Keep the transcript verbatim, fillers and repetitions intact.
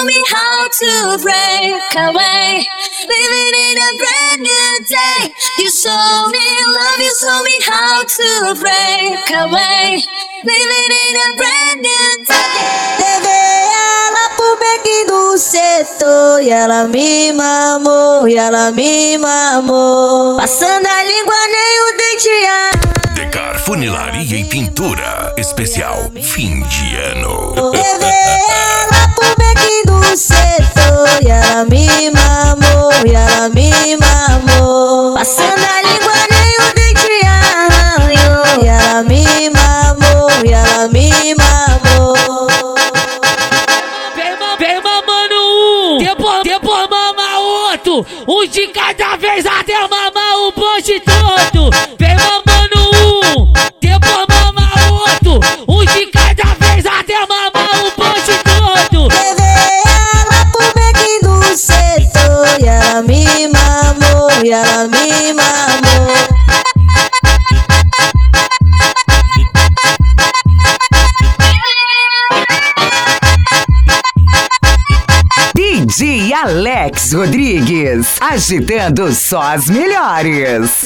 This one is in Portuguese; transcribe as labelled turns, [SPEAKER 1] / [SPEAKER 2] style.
[SPEAKER 1] show me how to break away. Living in a brand new day. You show me love, you show me how to break away. Living in a brand new day.
[SPEAKER 2] Levei ela pro beco do setor e ela me mamou, e ela me mamou. Passando a língua nem o dente arranhou.
[SPEAKER 3] Decar Funilaria e Pintura Especial Fim de Ano.
[SPEAKER 2] Levei ela pro beco do setor e ela me mamou, e ela me mamou. Passando a língua nem o dente arranhou. E ela me mamou, e ela me mamou.
[SPEAKER 4] Vem mamando um, depois, depois mama outro. Um de cada vez até mamar o bonde todo. Vem mamando um, depois mama outro. Um de cada vez até mamar o bonde todo.
[SPEAKER 2] Levei ela pro beco do setor e ela me mamou, e ela me mamou.
[SPEAKER 5] D J Alex Rodrigues, agitando só as melhores.